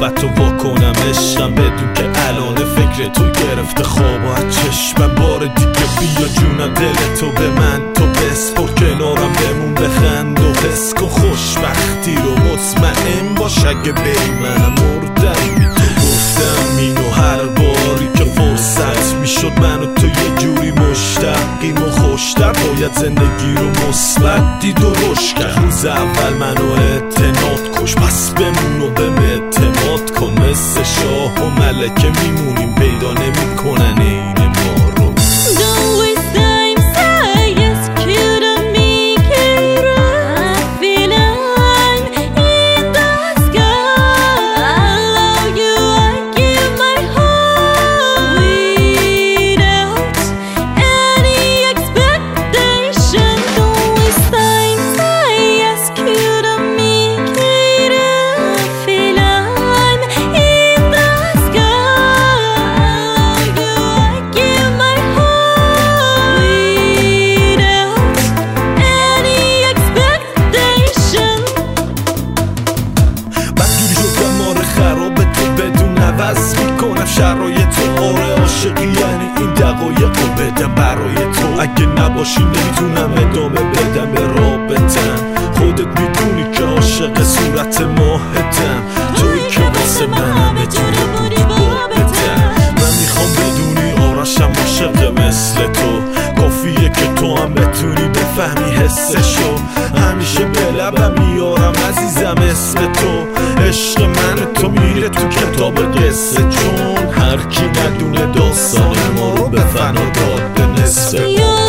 حرفتو واکنم عشقم بدون که الان فکر تو گرفته خواب و چشمم بار دیگه بیا جونم دل تو به من تو بسپر کنارم بمون بخند و حس کن خوشبختی رو مطمئن باش اگه بری منم مردم بی تو گفتم اینو هر باری که فرصت میشد من و تو یه جوری مشتقیم و خوشتر باید زندگی رو مثبت دید و رشد کرد روز اول منو اعتماد کش پس بمون و بهم اعتماد کن مثل شاه و ملکه میمونیم پیدا نمیکنن این ما رو میکنم شرایط تو آره عاشقی یعنی این دقایق رو بدم برای تو اگه نباشی نمیتونم ادامه بدم به رابطم خودت میدونی که عاشق صورت ماهتم توی که واسه منم اتونه بودی بابتم من میخوام بدونی آرشم عاشق مثل تو کافیه که تو هم بتونی بفهمی حسشو همیشه به لبم میارم عزیزم اسم تو عشق من تو میره تو کتاب قصه چون هر کی ندونه داستان ما رو به فنا داد به نصف